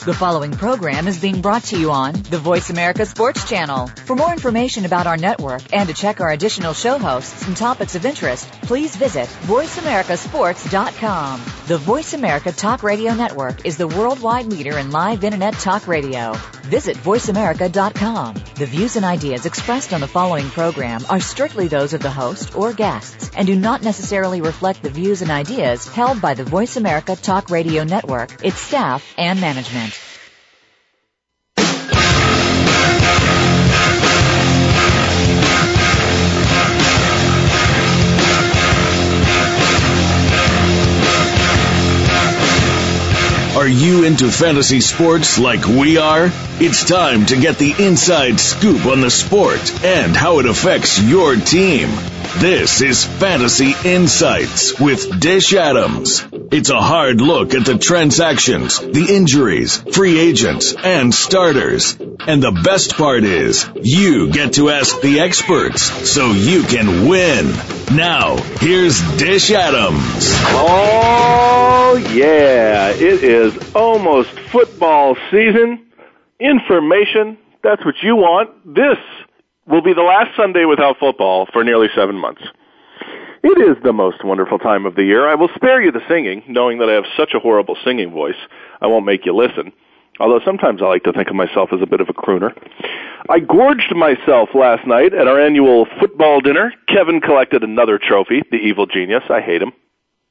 The following program is being brought to you on the Voice America Sports Channel. For more information about our network and to check our additional show hosts and topics of interest, please visit voiceamericasports.com. The Voice America Talk Radio Network is the worldwide leader in live Internet talk radio. Visit voiceamerica.com. The views and ideas expressed on the following program are strictly those of the host or guests and do not necessarily reflect the views and ideas held by the Voice America Talk Radio Network, its staff, and management. Are you into fantasy sports like we are? It's time to get the inside scoop on the sport and how it affects your team. This is Fantasy Insights with Dish Adams. It's a hard look at the transactions, the injuries, free agents, and starters. And the best part is, you get to ask the experts so you can win. Now, here's Dish Adams. Oh, yeah. It is almost football season. Information, that's what you want. This will be the last Sunday without football for nearly 7 months. It is the most wonderful time of the year. I will spare you the singing, knowing that I have such a horrible singing voice. I won't make you listen, although sometimes I like to think of myself as a bit of a crooner. I gorged myself last night at our annual football dinner. Kevin collected another trophy, the evil genius. I hate him.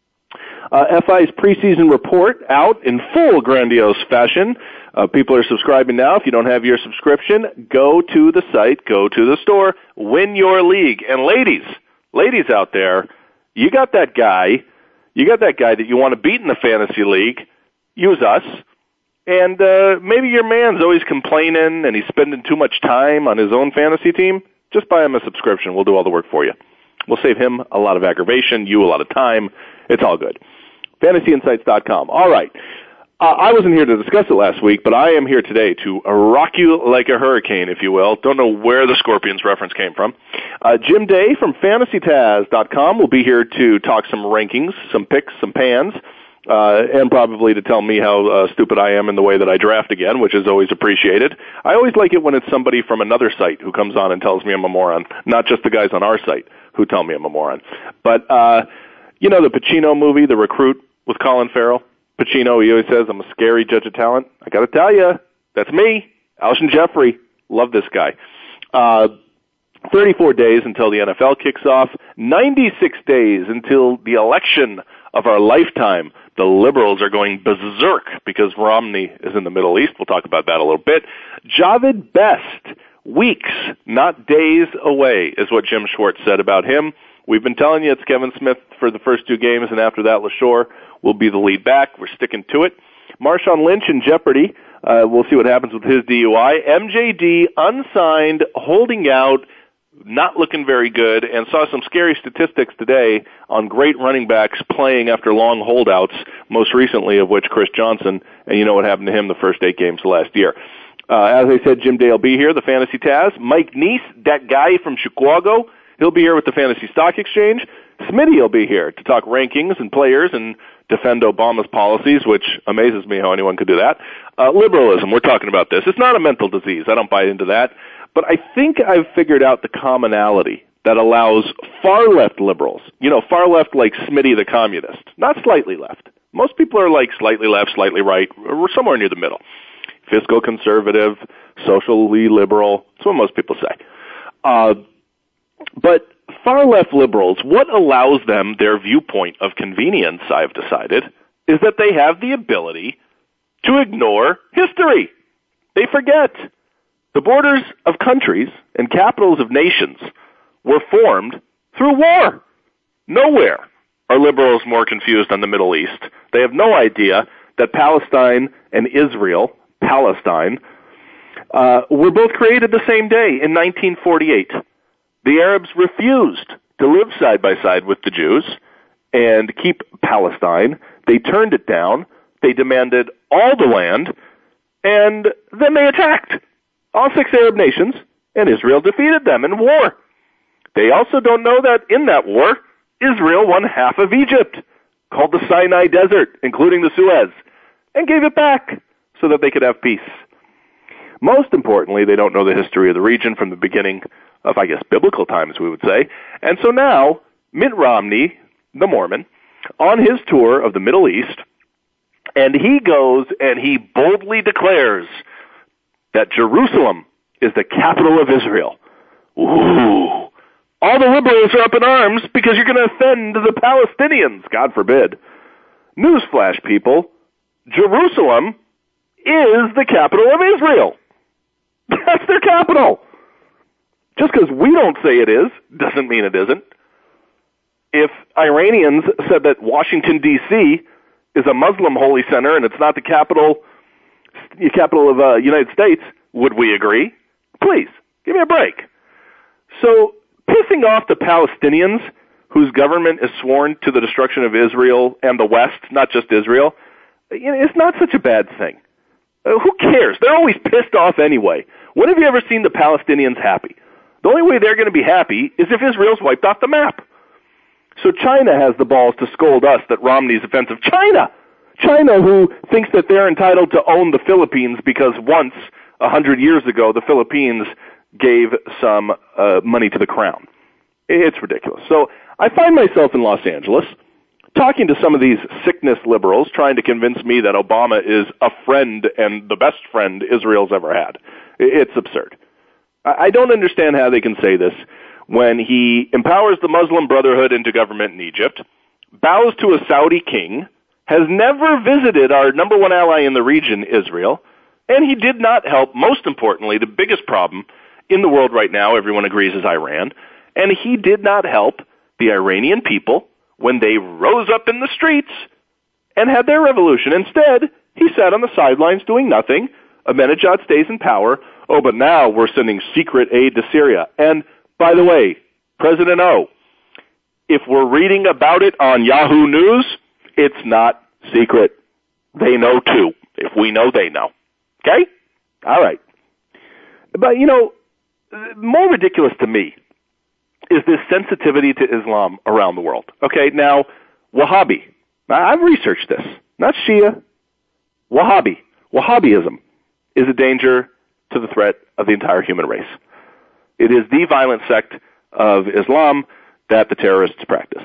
FI's preseason report out in full grandiose fashion. People are subscribing now. If you don't have your subscription, go to the site, go to the store, win your league. And ladies out there, you got that guy that you want to beat in the fantasy league. Use us. And maybe your man's always complaining and he's spending too much time on his own fantasy team. Just buy him a subscription. We'll do all the work for you. We'll save him a lot of aggravation, you a lot of time. It's all good. FantasyInsights.com. All right. I wasn't here to discuss it last week, but I am here today to rock you like a hurricane, if you will. Don't know where the Scorpions reference came from. Jim Day from FantasyTaz.com will be here to talk some rankings, some picks, some pans, and probably to tell me how stupid I am in the way that I draft again, which is always appreciated. I always like it when it's somebody from another site who comes on and tells me I'm a moron, not just the guys on our site who tell me I'm a moron. But, you know the Pacino movie, The Recruit, with Colin Farrell? Pacino, he always says, I'm a scary judge of talent. I got to tell you, that's me, Alshon Jeffrey. Love this guy. 34 days until the NFL kicks off. 96 days until the election of our lifetime. The liberals are going berserk because Romney is in the Middle East. We'll talk about that a little bit. Javid Best, weeks, not days away, is what Jim Schwartz said about him. We've been telling you it's Kevin Smith for the first 2 games, and after that, LaShore will be the lead back. We're sticking to it. Marshawn Lynch in jeopardy. We'll see what happens with his DUI. MJD, unsigned, holding out, not looking very good, and saw some scary statistics today on great running backs playing after long holdouts, most recently of which Chris Johnson, and you know what happened to him the first 8 games last year. As I said, Jim Day will be here, the Fantasy Taz. Mike Neese, that guy from Chicago, he'll be here with the Fantasy Stock Exchange. Smitty will be here to talk rankings and players and defend Obama's policies, which amazes me how anyone could do that. Liberalism, we're talking about this. It's not a mental disease. I don't buy into that. But I think I've figured out the commonality that allows far-left liberals, far left like Smitty the communist, not slightly left. Most people are like slightly left, slightly right. We're somewhere near the middle. Fiscal conservative, socially liberal. That's what most people say. But far-left liberals, what allows them their viewpoint of convenience, I've decided, is that they have the ability to ignore history. They forget. The borders of countries and capitals of nations were formed through war. Nowhere are liberals more confused on the Middle East. They have no idea that Palestine and Israel, Palestine, were both created the same day in 1948. The Arabs refused to live side by side with the Jews and keep Palestine. They turned it down. They demanded all the land, and then they attacked all 6 Arab nations, and Israel defeated them in war. They also don't know that in that war, Israel won half of Egypt, called the Sinai Desert, including the Suez, and gave it back. so that they could have peace. Most importantly, they don't know the history of the region from the beginning of, I guess, biblical times, we would say. And so now, Mitt Romney, the Mormon, on his tour of the Middle East, and he goes and he boldly declares that Jerusalem is the capital of Israel. Ooh. All the liberals are up in arms because you're going to offend the Palestinians, God forbid. Newsflash, people, Jerusalem is the capital of Israel. That's their capital. Just because we don't say it is, doesn't mean it isn't. If Iranians said that Washington, D.C. is a Muslim holy center and it's not the capital of United States, would we agree? Please, give me a break. So, pissing off the Palestinians, whose government is sworn to the destruction of Israel and the West, not just Israel, it's not such a bad thing. Who cares? They're always pissed off anyway. When have you ever seen the Palestinians happy? The only way they're going to be happy is if Israel's wiped off the map. So China has the balls to scold us that Romney's offensive. China, who thinks that they're entitled to own the Philippines because once, 100 years ago, the Philippines gave some money to the crown. It's ridiculous. So I find myself in Los Angeles talking to some of these sickness liberals trying to convince me that Obama is a friend and the best friend Israel's ever had. It's absurd. I don't understand how they can say this when he empowers the Muslim Brotherhood into government in Egypt, bows to a Saudi king, has never visited our number one ally in the region, Israel, and he did not help, most importantly, the biggest problem in the world right now, everyone agrees, is Iran, and he did not help the Iranian people when they rose up in the streets and had their revolution. Instead, he sat on the sidelines doing nothing. Ahmadinejad stays in power. Oh, but now we're sending secret aid to Syria. And, by the way, President O, if we're reading about it on Yahoo News, it's not secret. They know, too. If we know, they know. Okay? All right. But, more ridiculous to me is this sensitivity to Islam around the world. Okay, now, Wahhabi. Now, I've researched this. Not Shia. Wahhabism is a danger to the threat of the entire human race. It is the violent sect of Islam that the terrorists practice.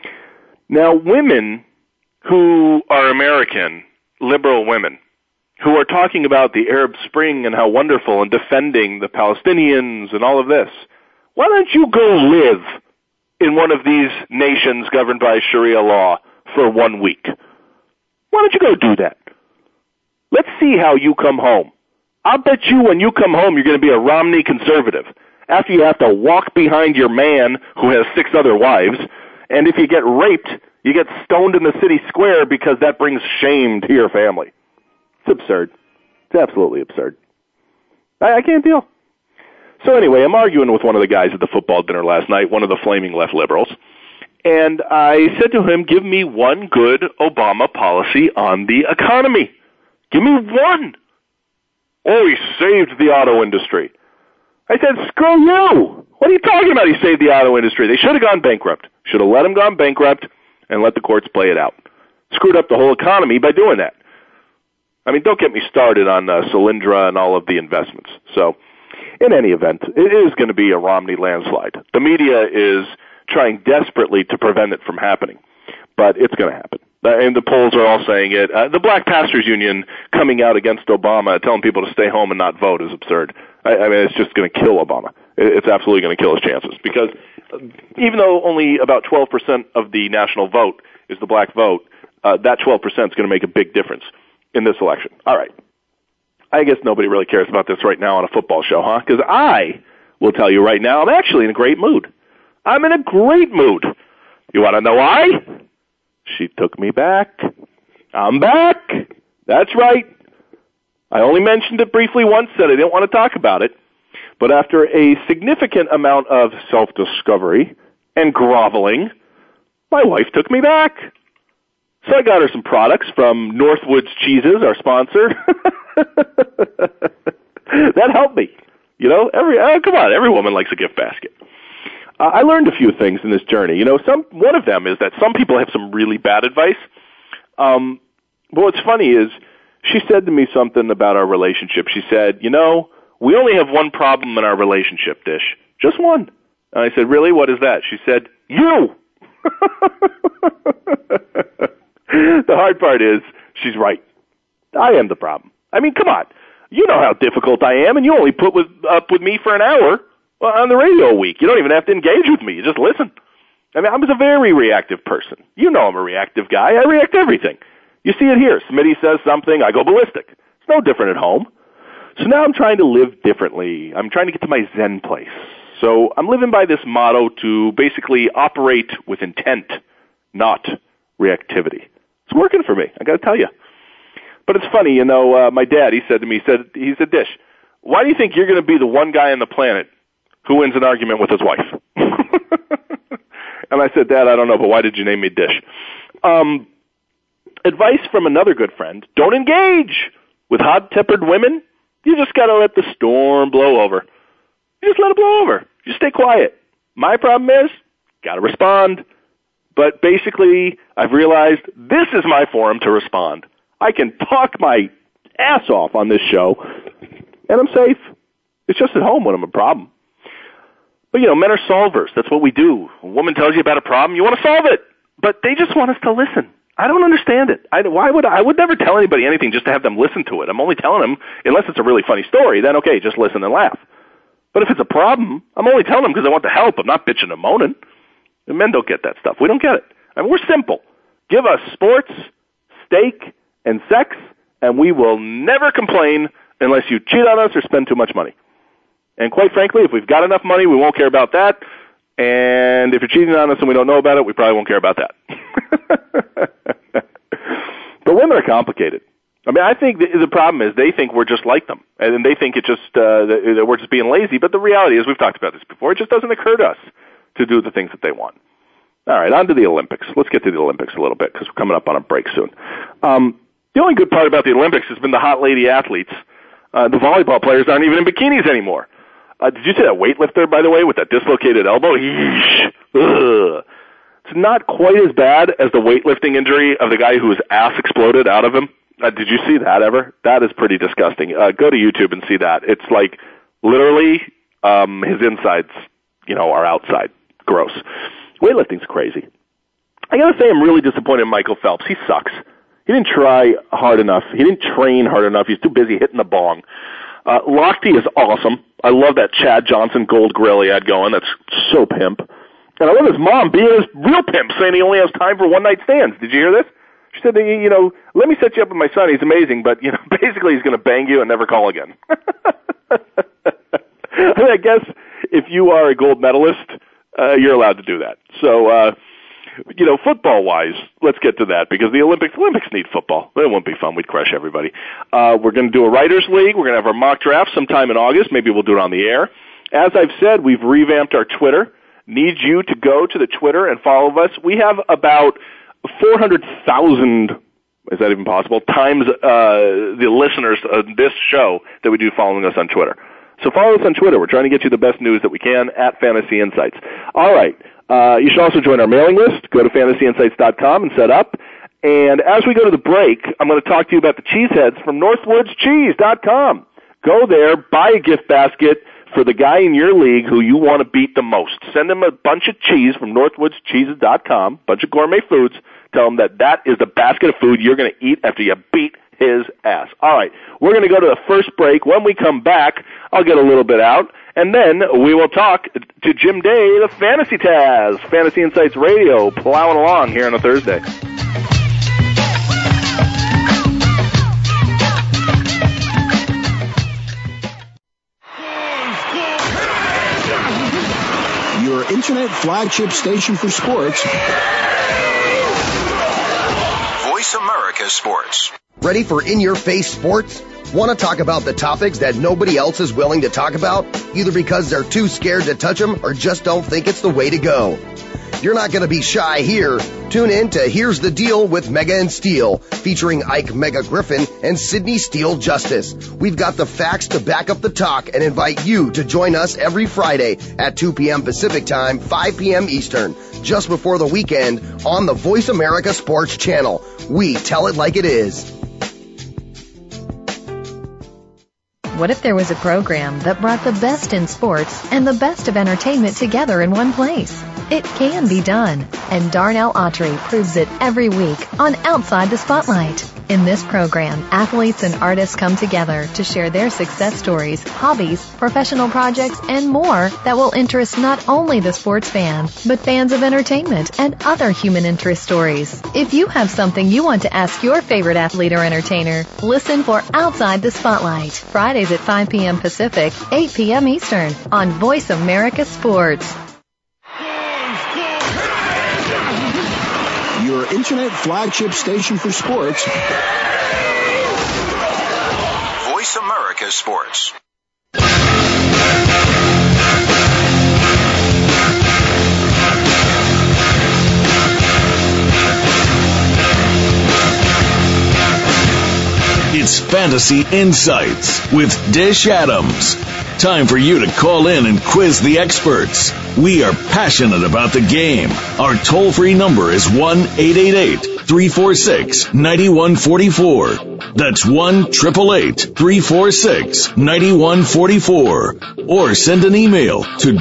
Now, women who are American, liberal women, who are talking about the Arab Spring and how wonderful and defending the Palestinians and all of this, why don't you go live in one of these nations governed by Sharia law for 1 week? Why don't you go do that? Let's see how you come home. I'll bet you when you come home you're going to be a Romney conservative after you have to walk behind your man who has 6 other wives, and if you get raped, you get stoned in the city square because that brings shame to your family. It's absurd. It's absolutely absurd. I can't deal. So anyway, I'm arguing with one of the guys at the football dinner last night, one of the flaming left liberals, and I said to him, give me one good Obama policy on the economy. Give me one. Oh, he saved the auto industry. I said, screw you. What are you talking about? He saved the auto industry. They should have gone bankrupt. Should have let him go bankrupt and let the courts play it out. Screwed up the whole economy by doing that. I mean, don't get me started on Solyndra and all of the investments. So, in any event, it is going to be a Romney landslide. The media is trying desperately to prevent it from happening, but it's going to happen. And the polls are all saying it. The Black Pastors Union coming out against Obama, telling people to stay home and not vote is absurd. I mean, it's just going to kill Obama. It's absolutely going to kill his chances because even though only about 12% of the national vote is the black vote, that 12% is going to make a big difference in this election. All right. I guess nobody really cares about this right now on a football show, huh? Because I will tell you right now, I'm actually in a great mood. I'm in a great mood. You want to know why? She took me back. I'm back. That's right. I only mentioned it briefly once, said I didn't want to talk about it. But after a significant amount of self-discovery and groveling, my wife took me back. So I got her some products from Northwoods Cheeses, our sponsor. That helped me. Come on, every woman likes a gift basket. I learned a few things in this journey. One of them is that some people have some really bad advice. But what's funny is She said to me something about our relationship. She said, we only have one problem in our relationship, Dish. Just one. And I said, really? What is that? She said, you! The hard part is, she's right. I am the problem. I mean, come on. You know how difficult I am, and you only put up with me for an hour on the radio a week. You don't even have to engage with me. You just listen. I mean, I was a very reactive person. You know I'm a reactive guy. I react to everything. You see it here. Smitty says something, I go ballistic. It's no different at home. So now I'm trying to live differently. I'm trying to get to my Zen place. So I'm living by this motto to basically operate with intent, not reactivity. It's working for me, I got to tell you. But it's funny, my dad, he said to me, he said, Dish, why do you think you're going to be the one guy on the planet who wins an argument with his wife? And I said, Dad, I don't know, but why did you name me Dish? Advice from another good friend, don't engage with hot-tempered women. You just got to let the storm blow over. You just let it blow over. You stay quiet. My problem is, got to respond. But basically, I've realized this is my forum to respond. I can talk my ass off on this show, and I'm safe. It's just at home when I'm a problem. But, men are solvers. That's what we do. A woman tells you about a problem, you want to solve it. But they just want us to listen. I don't understand it. I would never tell anybody anything just to have them listen to it. I'm only telling them, unless it's a really funny story, then okay, just listen and laugh. But if it's a problem, I'm only telling them because I want the help. I'm not bitching and moaning. And men don't get that stuff. We don't get it. I mean, we're simple. Give us sports, steak, and sex, and we will never complain unless you cheat on us or spend too much money. And quite frankly, if we've got enough money, we won't care about that. And if you're cheating on us and we don't know about it, we probably won't care about that. But women are complicated. I mean, I think the problem is they think we're just like them. And they think it's just that we're just being lazy. But the reality is, we've talked about this before, it just doesn't occur to us to do the things that they want. All right, on to the Olympics. Let's get to the Olympics a little bit because we're coming up on a break soon. The only good part about the Olympics has been the hot lady athletes. The volleyball players aren't even in bikinis anymore. Did you see that weightlifter, by the way, with that dislocated elbow? Yeesh. Ugh. It's not quite as bad as the weightlifting injury of the guy whose ass exploded out of him. Did you see that ever? That is pretty disgusting. Go to YouTube and see that. It's like literally his insides, are outside. Gross. Weightlifting's crazy. I got to say I'm really disappointed in Michael Phelps. He sucks. He didn't try hard enough. He didn't train hard enough. He's too busy hitting the bong. Lochte is awesome. I love that Chad Johnson gold grill he had going. That's so pimp. And I love his mom being his real pimp, saying he only has time for one-night stands. Did you hear this? She said, let me set you up with my son. He's amazing, but, basically he's going to bang you and never call again. I guess if you are a gold medalist, you're allowed to do that. So, football-wise, let's get to that because the Olympics need football. It won't be fun. We'd crush everybody. We're going to do a Writers League. We're going to have our mock draft sometime in August. Maybe we'll do it on the air. As I've said, we've revamped our Twitter. Need you to go to the Twitter and follow us. We have about 400,000, is that even possible, times the listeners of this show that we do following us on Twitter. So follow us on Twitter. We're trying to get you the best news that we can at Fantasy Insights. All right. You should also join our mailing list. Go to fantasyinsights.com and set up. And as we go to the break, I'm going to talk to you about the cheeseheads from northwoodscheese.com. Go there, buy a gift basket for the guy in your league who you want to beat the most. Send him a bunch of cheese from northwoodscheese.com, bunch of gourmet foods. Tell him that is the basket of food you're going to eat after you beat his ass. All right, we're going to go to the first break. When we come back, I'll get a little bit out, and then we will talk to Jim Day, the Fantasy Taz, Fantasy Insights Radio, plowing along here on a Thursday. Your internet flagship station for sports. Voice America Sports. Ready for in-your-face sports? Want to talk about the topics that nobody else is willing to talk about, either because they're too scared to touch them or just don't think it's the way to go? You're not going to be shy here. Tune in to Here's the Deal with Mega and Steel, featuring Ike Mega Griffin and Sydney Steele Justice. We've got the facts to back up the talk and invite you to join us every Friday at 2 p.m. Pacific Time, 5 p.m. Eastern, just before the weekend on the Voice America Sports Channel. We tell it like it is. What if there was a program that brought the best in sports and the best of entertainment together in one place? It can be done, and Darnell Autry proves it every week on Outside the Spotlight. In this program, athletes and artists come together to share their success stories, hobbies, professional projects, and more that will interest not only the sports fan, but fans of entertainment and other human interest stories. If you have something you want to ask your favorite athlete or entertainer, listen for Outside the Spotlight, Fridays at 5 p.m. Pacific, 8 p.m. Eastern, on Voice America Sports. Your internet flagship station for sports. Voice America Sports. It's Fantasy Insights with Dish Adams. Time for you to call in and quiz the experts. We are passionate about the game. Our toll-free number is 1-888-346-9144. That's 1-888-346-9144. Or send an email to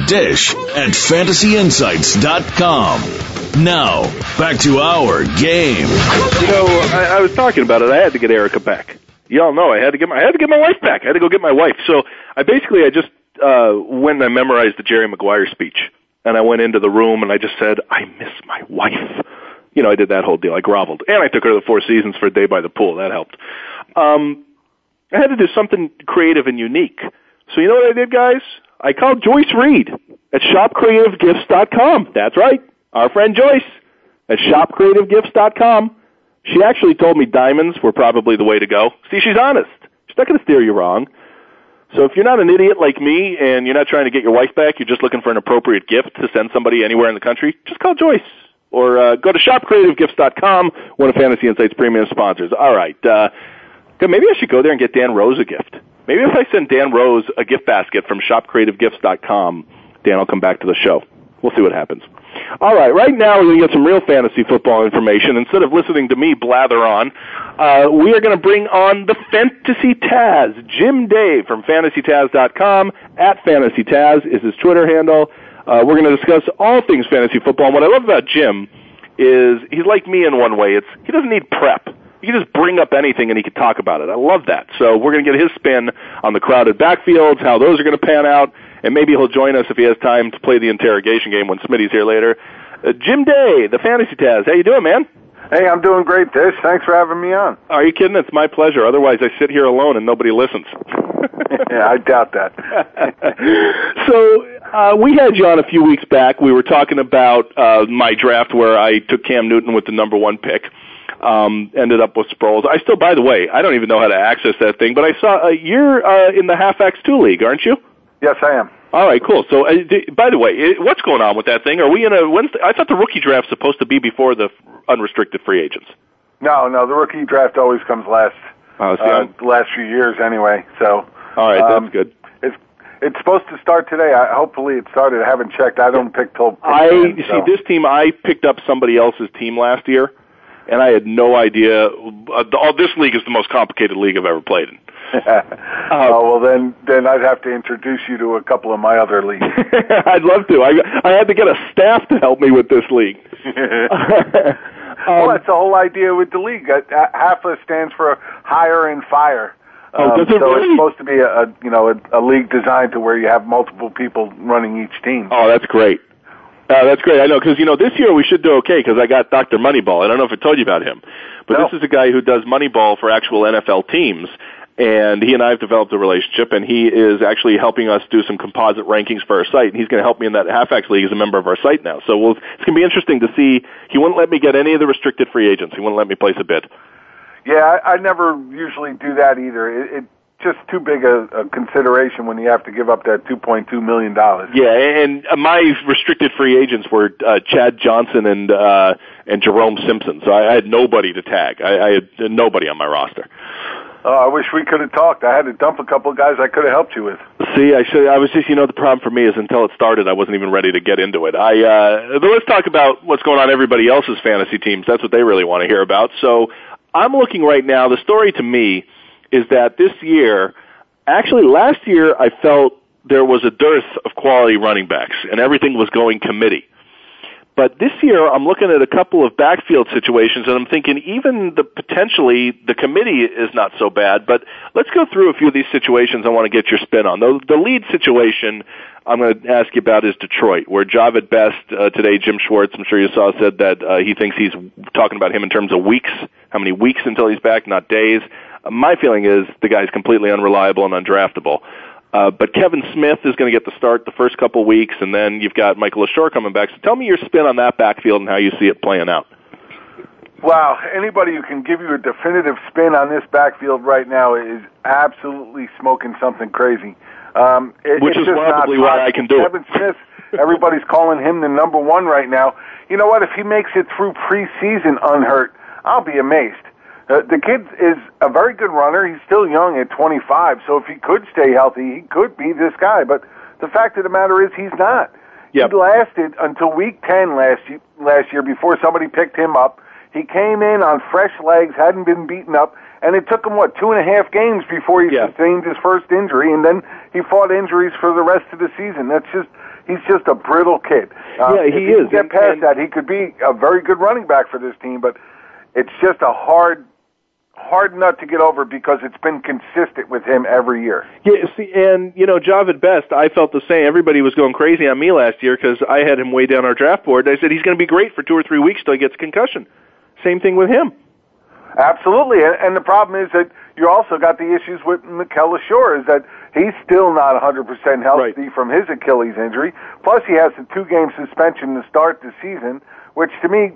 dish@fantasyinsights.com. Now, back to our game. I was talking about it. I had to get Erica back. Y'all know I had to get my wife back. I had to go get my wife. So I just went and I memorized the Jerry Maguire speech, and I went into the room and I just said, "I miss my wife." I did that whole deal. I groveled, and I took her to the Four Seasons for a day by the pool. That helped. I had to do something creative and unique. So you know what I did, guys? I called Joyce Reed at shopcreativegifts.com. That's right, our friend Joyce at shopcreativegifts.com. She actually told me diamonds were probably the way to go. See, she's honest. She's not going to steer you wrong. So if you're not an idiot like me and you're not trying to get your wife back, you're just looking for an appropriate gift to send somebody anywhere in the country, just call Joyce. Or go to shopcreativegifts.com, one of Fantasy Insight's premium sponsors. All right. Maybe I should go there and get Dan Rose a gift. Maybe if I send Dan Rose a gift basket from shopcreativegifts.com, Dan will come back to the show. We'll see what happens. All right, right now we're going to get some real fantasy football information. Instead of listening to me blather on, we are going to bring on the Fantasy Taz. Jim Day from FantasyTaz.com, at FantasyTaz is his Twitter handle. We're going to discuss all things fantasy football. And what I love about Jim is he's like me in one way. He doesn't need prep. He can just bring up anything and he can talk about it. I love that. So we're going to get his spin on the crowded backfields, how those are going to pan out, and maybe he'll join us if he has time to play the interrogation game when Smitty's here later. Jim Day, the Fantasy Taz. How you doing, man? Hey, I'm doing great, Dish. Thanks for having me on. Are you kidding? It's my pleasure. Otherwise, I sit here alone and nobody listens. Yeah, I doubt that. So we had you on a few weeks back. We were talking about my draft where I took Cam Newton with the number 1 pick. Ended up with Sproles. I still, by the way, I don't even know how to access that thing, but I saw you're in the Half X2 League, aren't you? Yes, I am. All right, cool. So, by the way, what's going on with that thing? Are we in a Wednesday? I thought the rookie draft's supposed to be before the unrestricted free agents. No, the rookie draft always comes last. The last few years, anyway. So, all right, that's good. It's supposed to start today. Hopefully, it started. I haven't checked. I don't pick till. See, this team. I picked up somebody else's team last year, and I had no idea. This league is the most complicated league I've ever played in. Well, then I'd have to introduce you to a couple of my other leagues. I'd love to. I had to get a staff to help me with this league. Well, that's the whole idea with the league. HAFA stands for Hire and Fire. Does it so really? It's supposed to be a league designed to where you have multiple people running each team. Oh, that's great. That's great. I know, because, this year we should do okay because I got Dr. Moneyball. I don't know if I told you about him. But This is a guy who does Moneyball for actual NFL teams. And he and I have developed a relationship, and he is actually helping us do some composite rankings for our site, and he's going to help me in that Half-X League as a member of our site now. So it's going to be interesting to see. He wouldn't let me get any of the restricted free agents. He wouldn't let me place a bid. Yeah, I never usually do that either. It's just too big a consideration when you have to give up that $2.2 million. Yeah, and my restricted free agents were Chad Johnson and Jerome Simpson, so I had nobody to tag. I had nobody on my roster. Oh, I wish we could have talked. I had to dump a couple of guys I could have helped you with. See, I was just, the problem for me is until it started, I wasn't even ready to get into it. Let's talk about what's going on in everybody else's fantasy teams. That's what they really want to hear about. So I'm looking right now. The story to me is that this year, Actually, last year I felt there was a dearth of quality running backs, and everything was going committee. But this year, I'm looking at a couple of backfield situations, and I'm thinking even potentially the committee is not so bad. But let's go through a few of these situations I want to get your spin on. The lead situation I'm going to ask you about is Detroit, where Javid Best today, Jim Schwartz, I'm sure you saw, said that he thinks he's talking about him in terms of weeks, how many weeks until he's back, not days. My feeling is the guy's completely unreliable and undraftable. But Kevin Smith is going to get the start the first couple weeks, and then you've got Michael LaShore coming back. So tell me your spin on that backfield and how you see it playing out. Wow, anybody who can give you a definitive spin on this backfield right now is absolutely smoking something crazy. Which is probably why I can do Kevin Smith, everybody's calling him the number one right now. You know what? If he makes it through preseason unhurt, I'll be amazed. The kid is a very good runner. He's still young at 25, so if he could stay healthy, he could be this guy. But the fact of the matter is he's not. Yep. He lasted until week 10 last year before somebody picked him up. He came in on fresh legs, hadn't been beaten up, and it took him, 2.5 games before he sustained his first injury, and then he fought injuries for the rest of the season. He's just a brittle kid. He is. If he can get past that, he could be a very good running back for this team, but it's just a hard nut to get over because it's been consistent with him every year. Yeah, see, and, Javid Best, I felt the same. Everybody was going crazy on me last year because I had him way down our draft board. I said he's going to be great for 2 or 3 weeks till he gets a concussion. Same thing with him. Absolutely, and the problem is that you also got the issues with Mikel LaShore, is that he's still not 100% healthy from his Achilles injury. Plus, he has a 2-game suspension to start the season, which to me,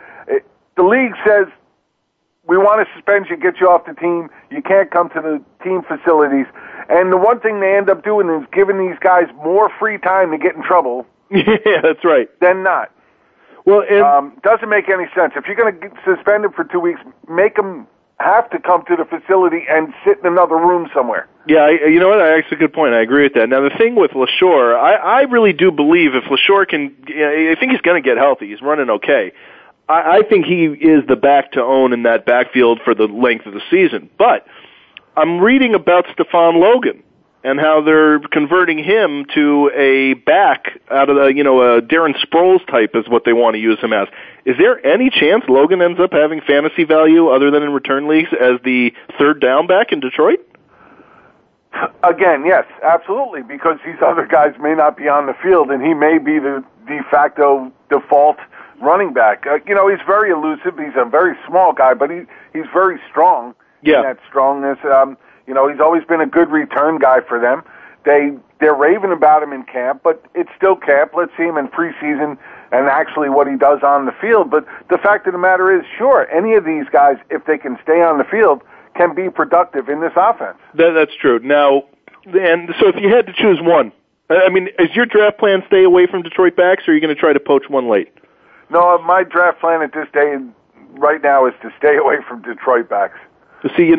the league says, we want to suspend you, get you off the team. You can't come to the team facilities. And the one thing they end up doing is giving these guys more free time to get in trouble. Yeah, that's right. Than not. Well, doesn't make any sense. If you're going to suspend him for 2 weeks, make him have to come to the facility and sit in another room somewhere. Yeah, you know what? That's a good point. I agree with that. Now, the thing with LaShore, I really do believe if LaShore can, I think he's going to get healthy. He's running okay. I think he is the back to own in that backfield for the length of the season. But I'm reading about Stephon Logan and how they're converting him to a back out of the, a Darren Sproles type is what they want to use him as. Is there any chance Logan ends up having fantasy value other than in return leagues as the third down back in Detroit? Again, yes, absolutely, because these other guys may not be on the field, and he may be the de facto default running back. He's very elusive. He's a very small guy, but he's very strong. Yeah. In that strongness. He's always been a good return guy for them. They're raving about him in camp, but it's still camp. Let's see him in preseason and actually what he does on the field. But the fact of the matter is, sure, any of these guys, if they can stay on the field, can be productive in this offense. That's true. Now, and so if you had to choose one, is your draft plan stay away from Detroit backs, or are you going to try to poach one late? No, my draft plan at this day right now is to stay away from Detroit backs. See,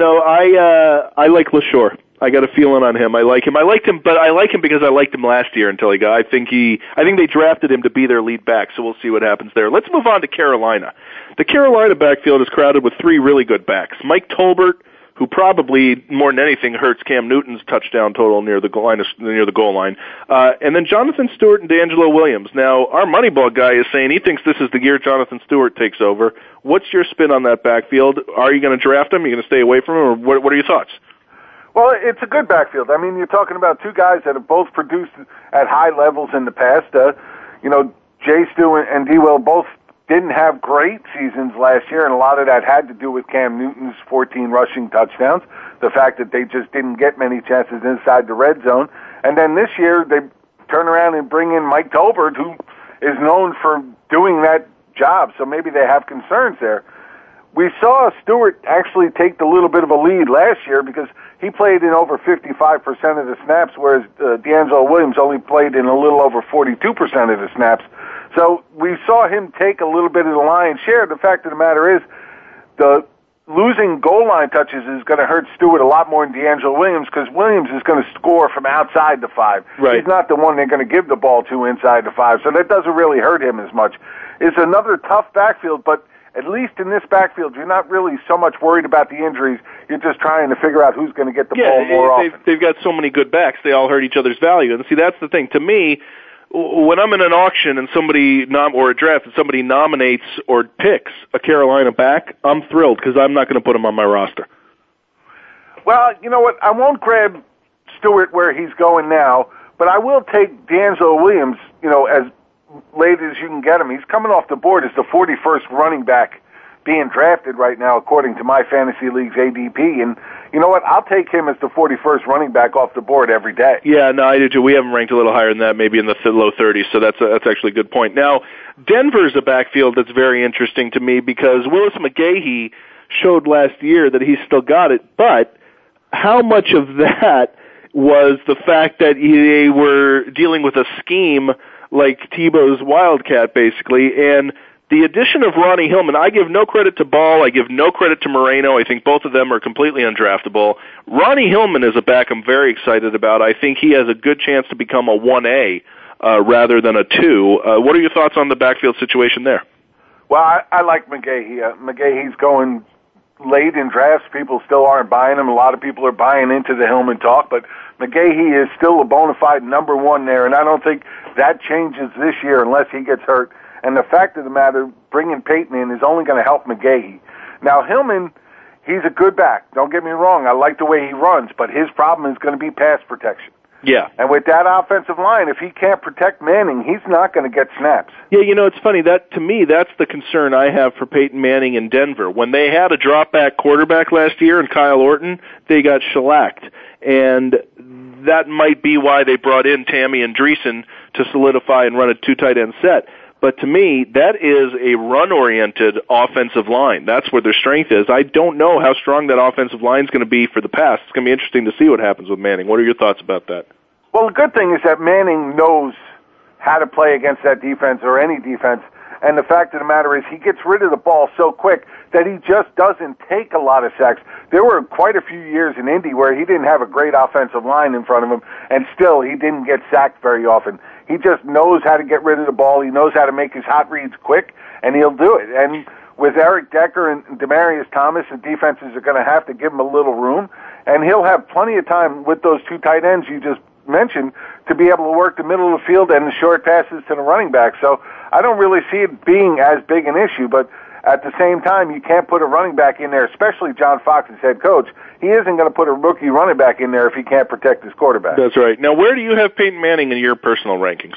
I like LaShore. I got a feeling on him. I like him, but I like him because I liked him last year until he got. I think they drafted him to be their lead back, so we'll see what happens there. Let's move on to Carolina. The Carolina backfield is crowded with 3 really good backs. Mike Tolbert, who probably more than anything hurts Cam Newton's touchdown total near the goal line, and then Jonathan Stewart and D'Angelo Williams. Now, our Moneyball guy is saying he thinks this is the year Jonathan Stewart takes over. What's your spin on that backfield? Are you going to draft him? Are you going to stay away from him, or what are your thoughts? Well, it's a good backfield. You're talking about 2 guys that have both produced at high levels in the past. Jay Stu and D-Will both didn't have great seasons last year, and a lot of that had to do with Cam Newton's 14 rushing touchdowns, the fact that they just didn't get many chances inside the red zone. And then this year, they turn around and bring in Mike Tolbert, who is known for doing that job, so maybe they have concerns there. We saw Stewart actually take a little bit of a lead last year because he played in over 55% of the snaps, whereas D'Angelo Williams only played in a little over 42% of the snaps. So we saw him take a little bit of the lion's share. The fact of the matter is, the losing goal line touches is going to hurt Stewart a lot more than D'Angelo Williams because Williams is going to score from outside the 5. Right. He's not the one they're going to give the ball to inside the 5, so that doesn't really hurt him as much. It's another tough backfield, but at least in this backfield, you're not really so much worried about the injuries. You're just trying to figure out who's going to get the ball more often. They've got so many good backs, they all hurt each other's value. And see, that's the thing. To me, when I'm in an auction and or a draft and somebody nominates or picks a Carolina back, I'm thrilled because I'm not going to put him on my roster. Well, you know what? I won't grab Stewart where he's going now, but I will take D'Angelo Williams, as late as you can get him. He's coming off the board as the 41st running back being drafted right now, according to my Fantasy League's ADP. And you know what? I'll take him as the 41st running back off the board every day. Yeah, no, I do too. We have him ranked a little higher than that, maybe in the low 30s, so that's actually a good point. Now, Denver's a backfield that's very interesting to me because Willis McGahee showed last year that he's still got it, but how much of that was the fact that they were dealing with a scheme like Tebow's Wildcat, basically, and the addition of Ronnie Hillman, I give no credit to Ball, I give no credit to Moreno, I think both of them are completely undraftable. Ronnie Hillman is a back I'm very excited about. I think he has a good chance to become a 1A rather than a 2. What are your thoughts on the backfield situation there? Well, I like McGahee. McGahee's going late in drafts. People still aren't buying him. A lot of people are buying into the Hillman talk, but McGahee is still a bona fide number 1 there, and I don't think that changes this year unless he gets hurt. And the fact of the matter, bringing Peyton in is only going to help McGahee. Now, Hillman, he's a good back. Don't get me wrong. I like the way he runs, but his problem is going to be pass protection. Yeah. And with that offensive line, if he can't protect Manning, he's not going to get snaps. Yeah, it's funny. To me, that's the concern I have for Peyton Manning in Denver. When they had a drop-back quarterback last year in Kyle Orton, they got shellacked. And that might be why they brought in Tammy Andreessen to solidify and run a 2 tight end set. But to me, that is a run-oriented offensive line. That's where their strength is. I don't know how strong that offensive line is going to be for the pass. It's going to be interesting to see what happens with Manning. What are your thoughts about that? Well, the good thing is that Manning knows how to play against that defense or any defense. And the fact of the matter is he gets rid of the ball so quick that he just doesn't take a lot of sacks. There were quite a few years in Indy where he didn't have a great offensive line in front of him, and still he didn't get sacked very often. He just knows how to get rid of the ball. He knows how to make his hot reads quick, and he'll do it. And with Eric Decker and Demaryius Thomas, the defenses are going to have to give him a little room, and he'll have plenty of time with those 2 tight ends you just mentioned to be able to work the middle of the field and the short passes to the running back. So I don't really see it being as big an issue, but at the same time, you can't put a running back in there, especially John Fox's head coach. He isn't going to put a rookie running back in there if he can't protect his quarterback. That's right. Now, where do you have Peyton Manning in your personal rankings?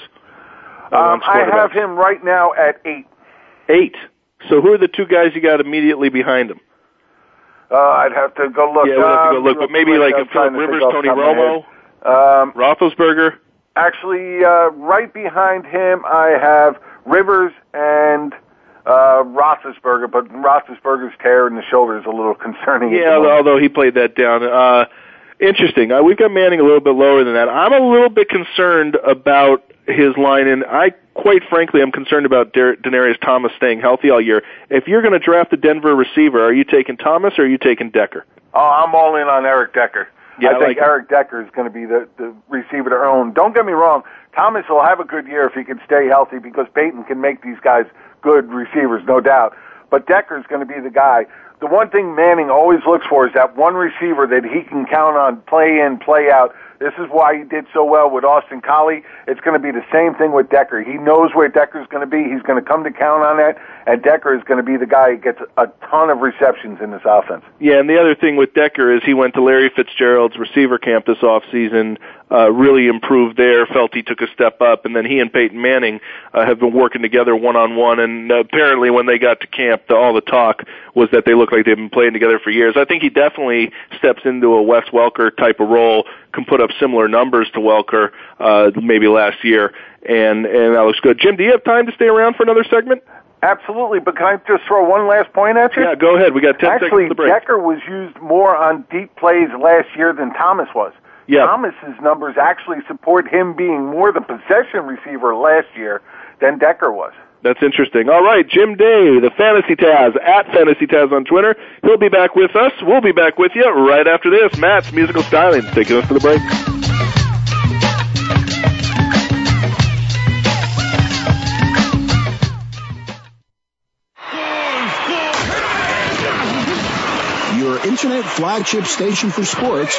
I have him right now at 8. 8. So who are the 2 guys you got immediately behind him? I'd have to go look. Yeah, we'll have to go look, but maybe like Philip Rivers, Tony Romo, Roethlisberger? Actually, right behind him, I have Rivers and Roethlisberger, but Roethlisberger's tear in the shoulder is a little concerning. Yeah, although he played that down. Interesting. We've got Manning a little bit lower than that. I'm a little bit concerned about his line, and quite frankly, I'm concerned about Denarius Thomas staying healthy all year. If you're going to draft a Denver receiver, are you taking Thomas or are you taking Decker? Oh, I'm all in on Eric Decker. Yeah, I think Eric Decker is going to be the receiver to own. Don't get me wrong. Thomas will have a good year if he can stay healthy because Peyton can make these guys good receivers, no doubt. But Decker is going to be the guy. The one thing Manning always looks for is that one receiver that he can count on play in, play out. This is why he did so well with Austin Collie. It's going to be the same thing with Decker. He knows where Decker's going to be. He's going to come to count on that, and Decker is going to be the guy who gets a ton of receptions in this offense. Yeah, and the other thing with Decker is he went to Larry Fitzgerald's receiver camp this offseason, really improved there, felt he took a step up, and then he and Peyton Manning have been working together one-on-one, and apparently when they got to camp, all the talk was that they look like they've been playing together for years. I think he definitely steps into a Wes Welker type of role, can put up similar numbers to Welker maybe last year, and that looks good. Jim, do you have time to stay around for another segment? Absolutely, but can I just throw one last point at you? Yeah, go ahead. We got 10 seconds to break. Decker was used more on deep plays last year than Thomas was. Yeah. Thomas's numbers actually support him being more the possession receiver last year than Decker was. That's interesting. All right, Jim Day, the Fantasy Taz, at Fantasy Taz on Twitter. He'll be back with us. We'll be back with you right after this. Matt's Musical Styling taking us to the break. Internet flagship station for sports.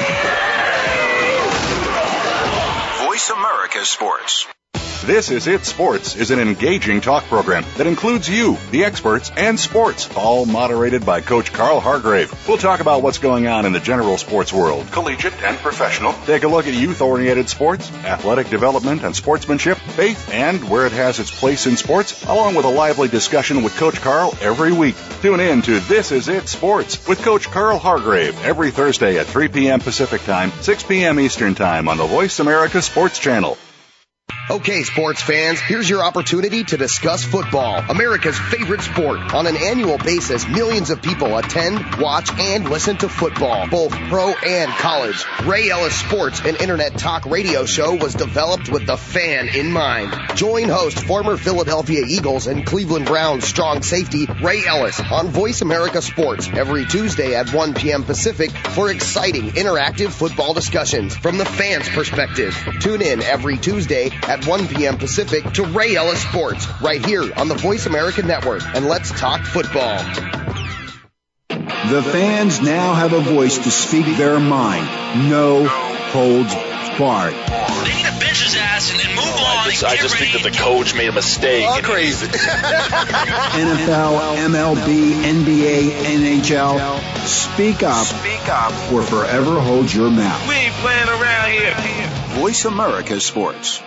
Voice America Sports. This Is It Sports is an engaging talk program that includes you, the experts, and sports, all moderated by Coach Carl Hargrave. We'll talk about what's going on in the general sports world, collegiate and professional. Take a look at youth-oriented sports, athletic development and sportsmanship, faith, and where it has its place in sports, along with a lively discussion with Coach Carl every week. Tune in to This Is It Sports with Coach Carl Hargrave every Thursday at 3 p.m. Pacific Time, 6 p.m. Eastern Time on the Voice America Sports Channel. Okay, sports fans, here's your opportunity to discuss football, America's favorite sport. On an annual basis, millions of people attend, watch, and listen to football, both pro and college. Ray Ellis Sports, an internet talk radio show, was developed with the fan in mind. Join host, former Philadelphia Eagles and Cleveland Browns strong safety Ray Ellis on Voice America Sports every Tuesday at 1 p.m. Pacific for exciting, interactive football discussions from the fans' perspective. Tune in every Tuesday at 1 p.m. Pacific to Ray Ellis Sports, right here on the Voice America Network. And let's talk football. The fans now have a voice to speak their mind. No holds barred. They need to bench his ass and move on. I just think that the coach made a mistake. Oh, crazy. NFL, MLB, NBA, NHL. Speak up or forever hold your mouth. We ain't playing around here. Voice America Sports.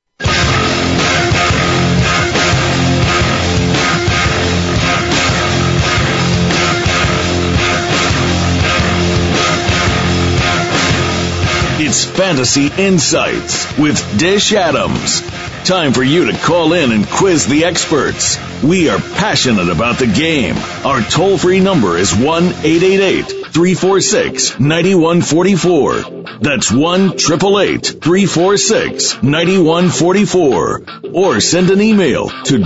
It's Fantasy Insights with Dish Adams. Time for you to call in and quiz the experts. We are passionate about the game. Our toll-free number is 1-888-346-9144. That's 1-888-346-9144. Or send an email to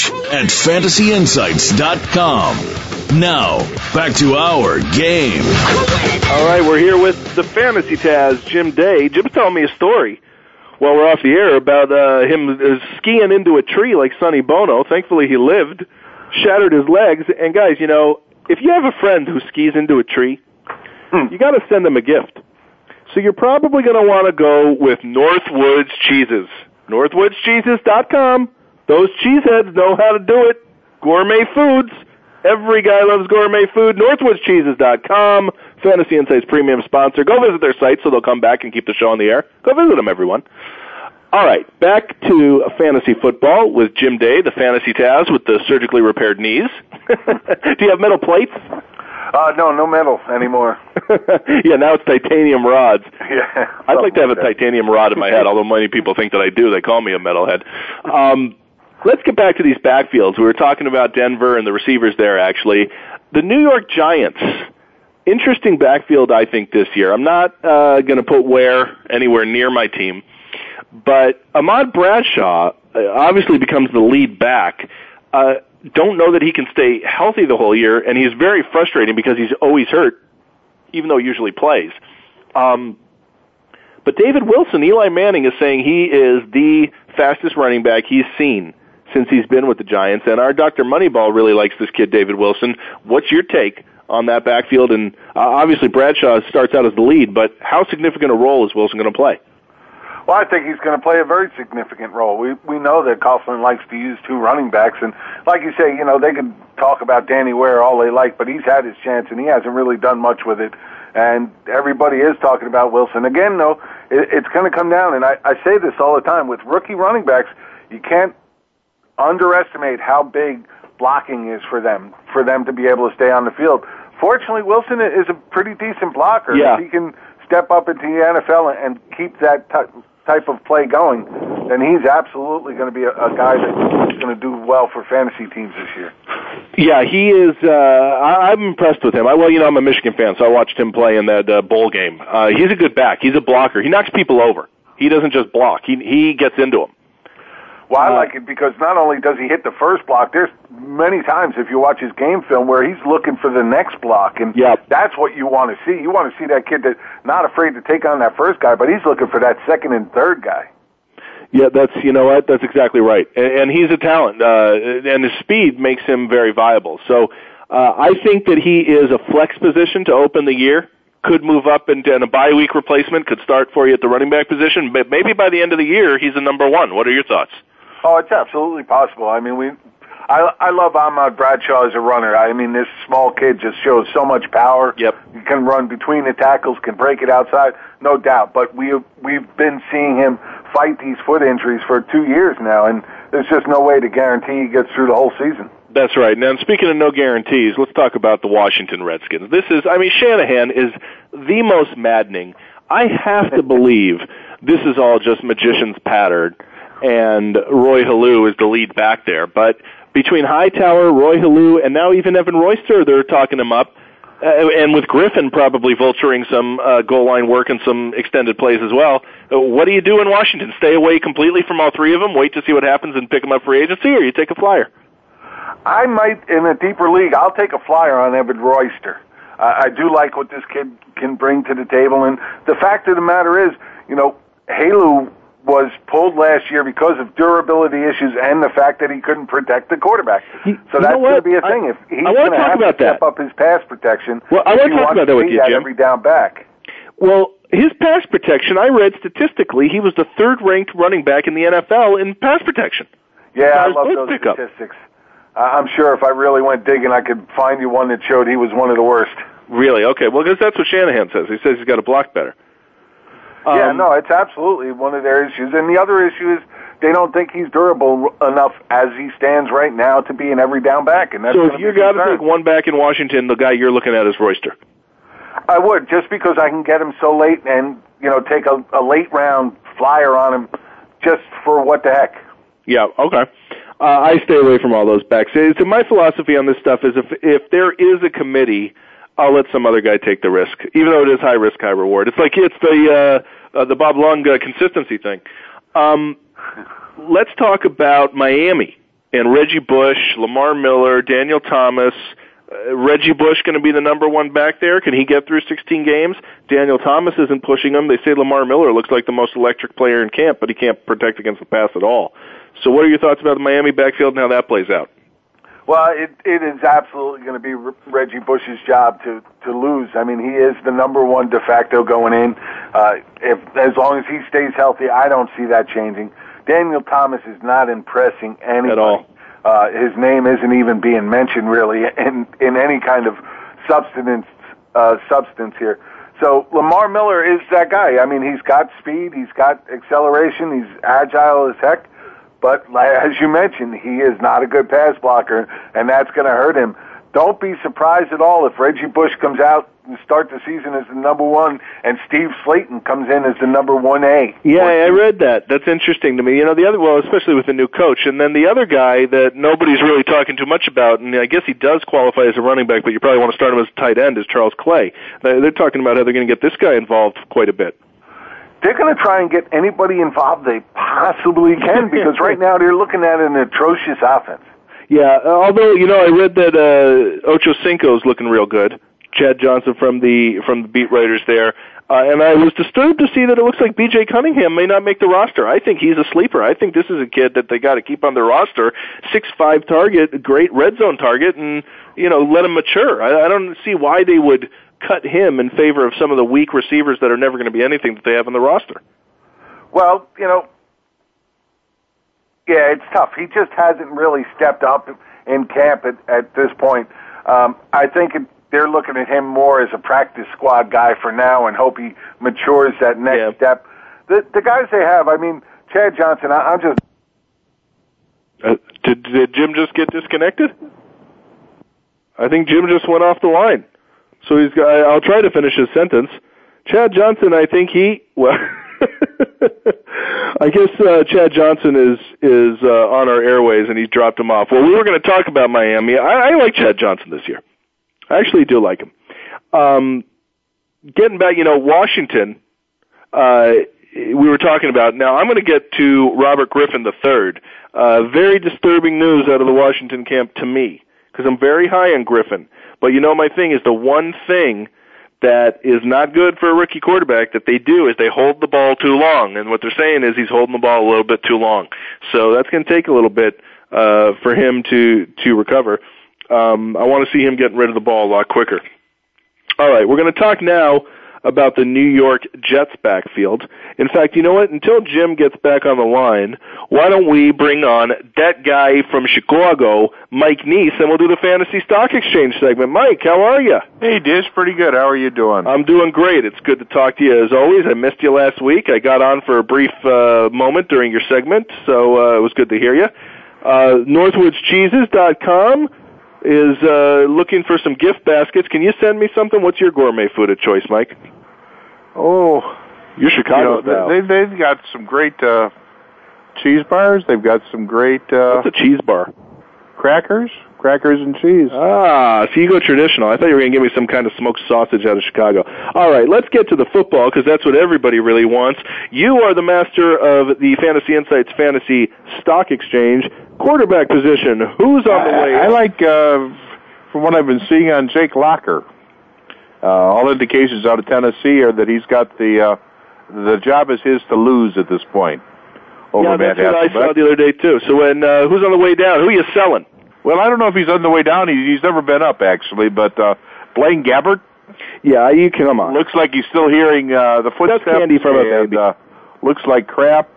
dish@fantasyinsights.com. Now, back to our game. All right, we're here with the Fantasy Taz, Jim Day. Jim's telling me a story while we're off the air about him skiing into a tree like Sonny Bono. Thankfully, he lived, shattered his legs. And, guys, you know, if you have a friend who skis into a tree, you got to send them a gift. So you're probably going to want to go with Northwoods Cheeses. NorthwoodsCheeses.com. Those cheeseheads know how to do it. Gourmet foods. Every guy loves gourmet food. NorthwoodsCheeses.com. Fantasy Insights premium sponsor. Go visit their site so they'll come back and keep the show on the air. Go visit them, everyone. All right, back to fantasy football with Jim Day, the Fantasy Taz with the surgically repaired knees. Do you have metal plates? No metal anymore. Yeah, now it's titanium rods. Yeah. I'd like to have a titanium rod in my head, although many people think that I do. They call me a metalhead. Let's get back to these backfields. We were talking about Denver and the receivers there, actually. The New York Giants, interesting backfield, I think, this year. I'm not going to put Ware anywhere near my team, but Ahmad Bradshaw obviously becomes the lead back. Don't know that he can stay healthy the whole year, and he's very frustrating because he's always hurt, even though he usually plays. But David Wilson, Eli Manning is saying he is the fastest running back he's seen since he's been with the Giants, and our Dr. Moneyball really likes this kid, David Wilson. What's your take on that backfield? And obviously Bradshaw starts out as the lead, but how significant a role is Wilson going to play? Well, I think he's going to play a very significant role. We know that Coughlin likes to use two running backs, and like you say, you know, they can talk about Danny Ware all they like, but he's had his chance, and he hasn't really done much with it. And everybody is talking about Wilson. Again, though, it's going to come down, and I say this all the time, with rookie running backs, you can't underestimate how big blocking is for them to be able to stay on the field. Fortunately, Wilson is a pretty decent blocker. Yeah. If he can step up into the NFL and keep that type of play going, then he's absolutely going to be a guy that's going to do well for fantasy teams this year. Yeah, he is. I'm impressed with him. I'm a Michigan fan, so I watched him play in that bowl game. He's a good back. He's a blocker. He knocks people over. He doesn't just block. He gets into them. Well, I like it because not only does he hit the first block, there's many times if you watch his game film where he's looking for the next block, and that's what you want to see. You want to see that kid that's not afraid to take on that first guy, but he's looking for that second and third guy. Yeah, that's exactly right. And he's a talent, and his speed makes him very viable. So I think that he is a flex position to open the year. Could move up and a bye week replacement could start for you at the running back position, but maybe by the end of the year he's a number one. What are your thoughts? Oh, it's absolutely possible. I mean, I love Ahmad Bradshaw as a runner. I mean, this small kid just shows so much power. Yep. He can run between the tackles, can break it outside, no doubt. But we've been seeing him fight these foot injuries for 2 years now, and there's just no way to guarantee he gets through the whole season. That's right. Now, speaking of no guarantees, let's talk about the Washington Redskins. Shanahan is the most maddening. I have to believe this is all just magician's pattern, and Roy Halou is the lead back there. But between Hightower, Roy Halou, and now even Evan Royster, they're talking him up, and with Griffin probably vulturing some goal line work and some extended plays as well. What do you do in Washington? Stay away completely from all three of them, wait to see what happens and pick them up for agency, or you take a flyer? I might, in a deeper league, I'll take a flyer on Evan Royster. I do like what this kid can bring to the table, and the fact of the matter is, Halou was pulled last year because of durability issues and the fact that he couldn't protect the quarterback. So that's going to be a thing. If he's going to have to step up his pass protection, well, I want to talk about that with you, Jim. Every down back. Well, his pass protection, I read statistically, he was the third-ranked running back in the NFL in pass protection. Yeah, I love those statistics. I'm sure if I really went digging, I could find you one that showed he was one of the worst. Really? Okay. Well, because that's what Shanahan says. He says he's got to block better. No, it's absolutely one of their issues. And the other issue is they don't think he's durable enough as he stands right now to be an every down back. And that's so if you got to take one back in Washington, the guy you're looking at is Royster. I would, just because I can get him so late and, take a late round flyer on him just for what the heck. Yeah, okay. I stay away from all those backs. So my philosophy on this stuff is if there is a committee, I'll let some other guy take the risk, even though it is high risk, high reward. It's the Bob Lung consistency thing. Let's talk about Miami and Reggie Bush, Lamar Miller, Daniel Thomas. Reggie Bush going to be the number one back there? Can he get through 16 games? Daniel Thomas isn't pushing him. They say Lamar Miller looks like the most electric player in camp, but he can't protect against the pass at all. So what are your thoughts about the Miami backfield and how that plays out? Well, it is absolutely going to be Reggie Bush's job to lose. I mean, he is the number one de facto going in. As long as he stays healthy, I don't see that changing. Daniel Thomas is not impressing anybody. At all. His name isn't even being mentioned really in any kind of substance here. So Lamar Miller is that guy. I mean, he's got speed, he's got acceleration, he's agile as heck. But as you mentioned, he is not a good pass blocker, and that's going to hurt him. Don't be surprised at all if Reggie Bush comes out and start the season as the number one, and Steve Slayton comes in as the number 1A. Yeah, I read that. That's interesting to me. Especially with the new coach. And then the other guy that nobody's really talking too much about, and I guess he does qualify as a running back, but you probably want to start him as a tight end, is Charles Clay. They're talking about how they're going to get this guy involved quite a bit. They're going to try and get anybody involved they possibly can, because right now they're looking at an atrocious offense. Yeah, although, I read that Ocho Cinco's looking real good. Chad Johnson from the beat writers there. And I was disturbed to see that it looks like B.J. Cunningham may not make the roster. I think he's a sleeper. I think this is a kid that they got to keep on their roster. 6'5" target, great red zone target, and, let him mature. I don't see why they would cut him in favor of some of the weak receivers that are never going to be anything that they have on the roster. Well, yeah, it's tough. He just hasn't really stepped up in camp at this point. I think they're looking at him more as a practice squad guy for now and hope he matures that next step. The guys they have, I mean, Chad Johnson, I'm just... Did Jim just get disconnected? I think Jim just went off the line. So I'll try to finish his sentence. Chad Johnson, I think I guess Chad Johnson is on our airways and he's dropped him off. Well, we were going to talk about Miami. I like Chad Johnson this year. I actually do like him. Getting back, Washington, we were talking about. Now, I'm going to get to Robert Griffin III. Very disturbing news out of the Washington camp to me, because I'm very high on Griffin. But my thing is the one thing that is not good for a rookie quarterback that they do is they hold the ball too long. And what they're saying is he's holding the ball a little bit too long. So that's going to take a little bit for him to recover. I want to see him getting rid of the ball a lot quicker. All right, we're going to talk now about the New York Jets backfield. In fact, you know what? Until Jim gets back on the line, why don't we bring on that guy from Chicago, Mike Neese, and we'll do the Fantasy Stock Exchange segment. Mike, how are you? Hey, Dish, pretty good. How are you doing? I'm doing great. It's good to talk to you as always. I missed you last week. I got on for a brief moment during your segment, so it was good to hear you. Northwoodscheeses.com is looking for some gift baskets. Can you send me something? What's your gourmet food of choice, Mike? Oh, you're Chicago now. They've got some great cheese bars. They've got some great... What's a cheese bar? Crackers and cheese. Ah, so you go traditional. I thought you were going to give me some kind of smoked sausage out of Chicago. All right, let's get to the football, because that's what everybody really wants. You are the master of the Fantasy Insights Fantasy Stock Exchange. Quarterback position, who's on the way? I like, from what I've been seeing on Jake Locker, all indications out of Tennessee are that he's got the job is his to lose at this point. Over Matt Hasselbeck. That's what I saw the other day, too. So when who's on the way down? Who are you selling? Well, I don't know if he's on the way down. He's never been up, actually, but Blaine Gabbert? Yeah, you come on. Looks like he's still hearing the footsteps. That's candy from a baby. Looks like crap.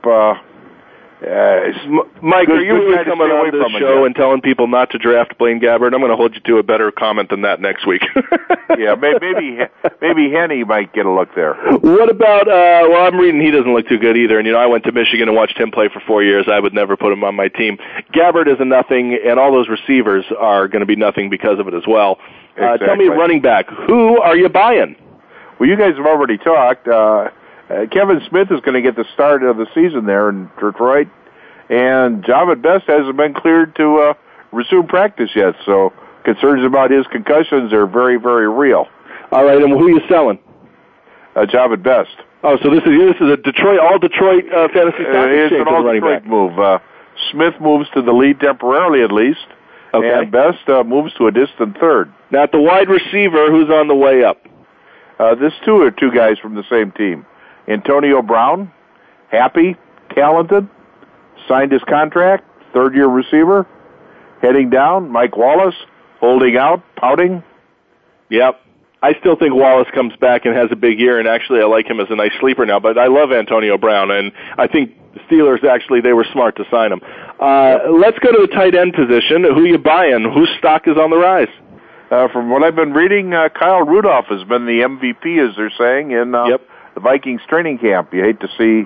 Mike, are you really coming on this show and telling people not to draft Blaine Gabbert? I'm going to hold you to a better comment than that next week. Yeah, maybe Henny might get a look there. What about, well, I'm reading he doesn't look too good either, and I went to Michigan and watched him play for 4 years. I would never put him on my team. Gabbert is a nothing, and all those receivers are going to be nothing because of it as well. Exactly. Tell me, running back, who are you buying? Well, you guys have already talked. Kevin Smith is going to get the start of the season there in Detroit, and Javid Best hasn't been cleared to resume practice yet, so concerns about his concussions are very, very real. All right, and who are you selling? Javid Best. Oh, so this is a all Detroit fantasy stock exchange. It's an all Detroit move. Smith moves to the lead temporarily, at least, and Best moves to a distant third. Now, at the wide receiver, who's on the way up? This two are two guys from the same team. Antonio Brown, happy, talented, signed his contract, third-year receiver. Heading down, Mike Wallace, holding out, pouting. Yep. I still think Wallace comes back and has a big year, and actually I like him as a nice sleeper now, but I love Antonio Brown, and I think the Steelers, actually, they were smart to sign him. Let's go to the tight end position. Who you buying? Whose stock is on the rise? From what I've been reading, Kyle Rudolph has been the MVP, as they're saying, in the Vikings training camp. You hate to see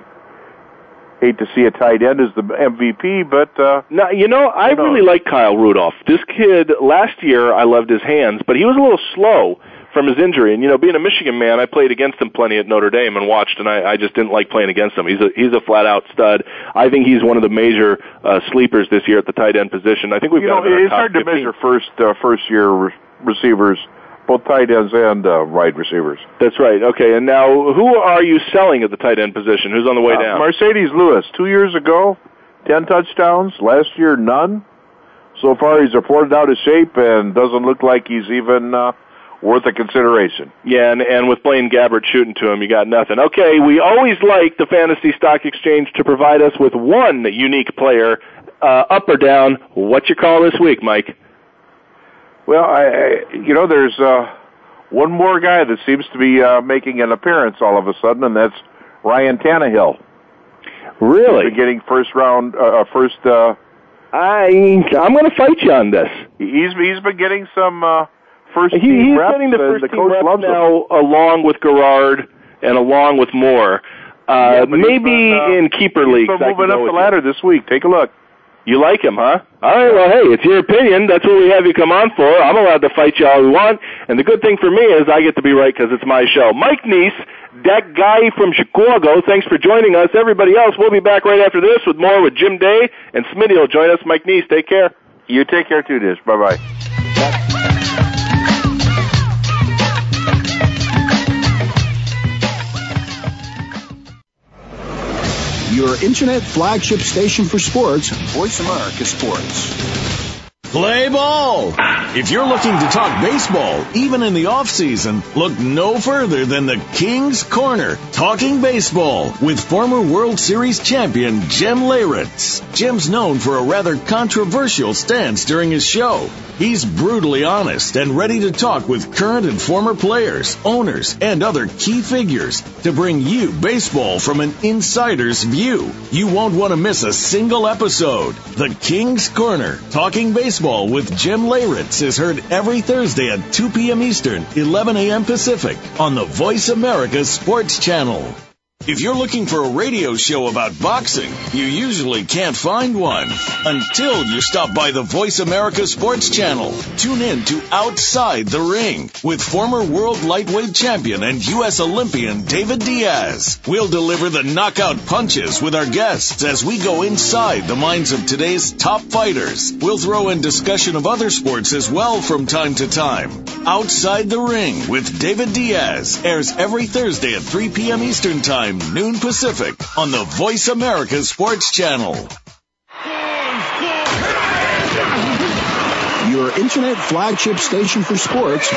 a tight end as the MVP, but now, I really like Kyle Rudolph. This kid, last year, I loved his hands, but he was a little slow from his injury. And being a Michigan man, I played against him plenty at Notre Dame and watched, and I just didn't like playing against him. He's a flat out stud. I think he's one of the major sleepers this year at the tight end position. I think we've got. It's hard to measure first year receivers, both tight ends and wide receivers. That's right. Okay, and now who are you selling at the tight end position? Who's on the way down? Mercedes Lewis. 2 years ago, 10 touchdowns. Last year, none. So far, he's reported out of shape and doesn't look like he's even worth a consideration. Yeah, and with Blaine Gabbert shooting to him, you got nothing. Okay, we always like the Fantasy Stock Exchange to provide us with one unique player, up or down. What's your call this week, Mike? Well, there's one more guy that seems to be making an appearance all of a sudden, and that's Ryan Tannehill. Really? He's been getting first round. I'm going to fight you on this. He's been getting some first team he's reps. Getting the first the team coach reps loves now, him. along with Garrard and along with Moore. Maybe in keeper leagues. He's been moving up the ladder this week. Take a look. You like him, huh? All right, well, hey, it's your opinion. That's what we have you come on for. I'm allowed to fight you all we want. And the good thing for me is I get to be right because it's my show. Mike Neese, that guy from Chicago, thanks for joining us. Everybody else, we'll be back right after this with more with Jim Day, and Smitty will join us. Mike Neese, take care. You take care too, Dish. Bye-bye. Your internet flagship station for sports, Voice America Sports. Play ball! If you're looking to talk baseball, even in the off-season, look no further than the King's Corner, talking baseball with former World Series champion Jim Leyritz. Jim's known for a rather controversial stance during his show. He's brutally honest and ready to talk with current and former players, owners, and other key figures to bring you baseball from an insider's view. You won't want to miss a single episode. The King's Corner, talking baseball with Jim Leyritz is heard every Thursday at 2 p.m. Eastern, 11 a.m. Pacific on the Voice America Sports Channel. If you're looking for a radio show about boxing, you usually can't find one until you stop by the Voice America Sports Channel. Tune in to Outside the Ring with former world lightweight champion and U.S. Olympian David Diaz. We'll deliver the knockout punches with our guests as we go inside the minds of today's top fighters. We'll throw in discussion of other sports as well from time to time. Outside the Ring with David Diaz airs every Thursday at 3 p.m. Eastern Time, noon Pacific, on the Voice America Sports Channel. Your internet flagship station for sports.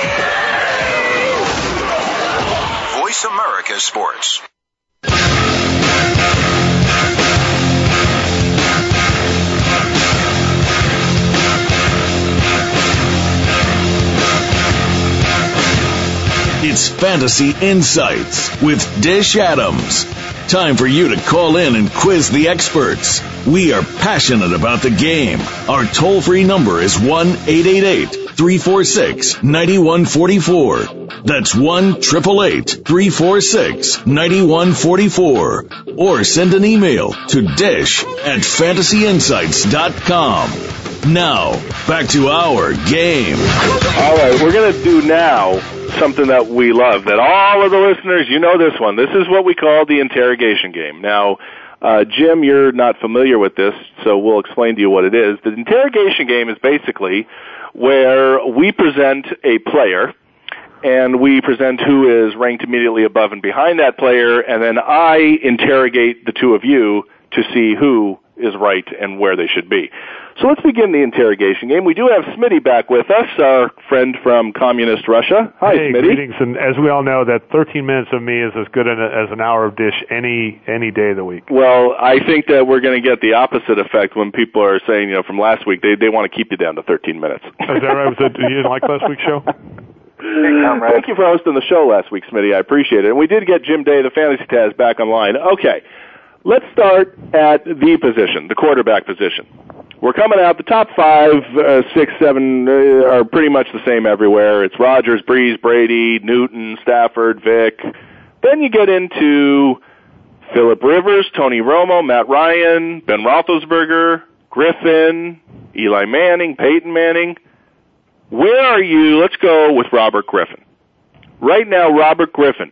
Voice America Sports. It's Fantasy Insights with Dish Adams. Time for you to call in and quiz the experts. We are passionate about the game. Our toll-free number is 1-888-346-9144. That's 1-888-346-9144. Or send an email to dish@fantasyinsights.com. Now, back to our game. All right, we're going to do now something that we love, that all of the listeners, you know this one. This is what we call the interrogation game. Now, Jim, you're not familiar with this, so we'll explain to you what it is. The interrogation game is basically where we present a player, and we present who is ranked immediately above and behind that player, and then I interrogate the two of you to see who is right and where they should be. So let's begin the interrogation game. We do have Smitty back with us, our friend from communist Russia. Hi, hey, Smitty. Greetings. And as we all know, that 13 minutes of me is as good as an hour of Dish any day of the week. Well, I think that we're going to get the opposite effect when people are saying, from last week, they want to keep you down to 13 minutes. Is that right? You didn't like last week's show? Thank you for hosting the show last week, Smitty. I appreciate it. And we did get Jim Day, the Fantasy Taz, back online. Okay, let's start at the position, the quarterback position. We're coming out, the top 5, 6, 7 are pretty much the same everywhere. It's Rodgers, Breeze, Brady, Newton, Stafford, Vic. Then you get into Phillip Rivers, Tony Romo, Matt Ryan, Ben Roethlisberger, Griffin, Eli Manning, Peyton Manning. Where are you? Let's go with Robert Griffin. Right now, Robert Griffin,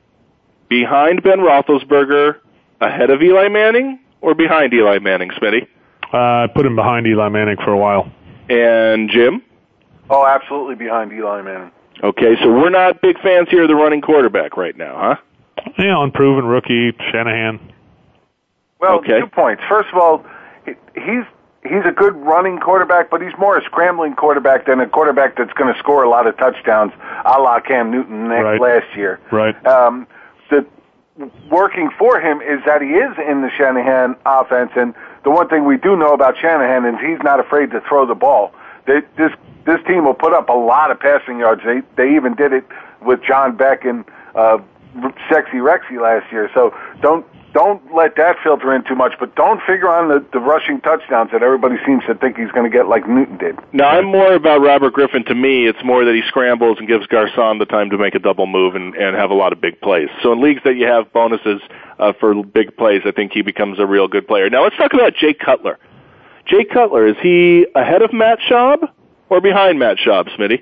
behind Ben Roethlisberger, ahead of Eli Manning, or behind Eli Manning, Smitty? I put him behind Eli Manning for a while. And Jim? Oh, absolutely behind Eli Manning. Okay, so we're not big fans here of the running quarterback right now, huh? Yeah, unproven rookie, Shanahan. Well, okay. 2 points. First of all, he's a good running quarterback, but he's more a scrambling quarterback than a quarterback that's going to score a lot of touchdowns, a la Cam Newton last year. Right. The working for him is that he is in the Shanahan offense, and the one thing we do know about Shanahan is he's not afraid to throw the ball. This team will put up a lot of passing yards. They even did it with John Beck and Sexy Rexy last year. So don't let that filter in too much, but don't figure on the rushing touchdowns that everybody seems to think he's going to get like Newton did. Now, I'm more about Robert Griffin. To me, it's more that he scrambles and gives Garcon the time to make a double move and have a lot of big plays. So in leagues that you have bonuses for big plays, I think he becomes a real good player. Now, let's talk about Jay Cutler. Jay Cutler, is he ahead of Matt Schaub or behind Matt Schaub, Smitty?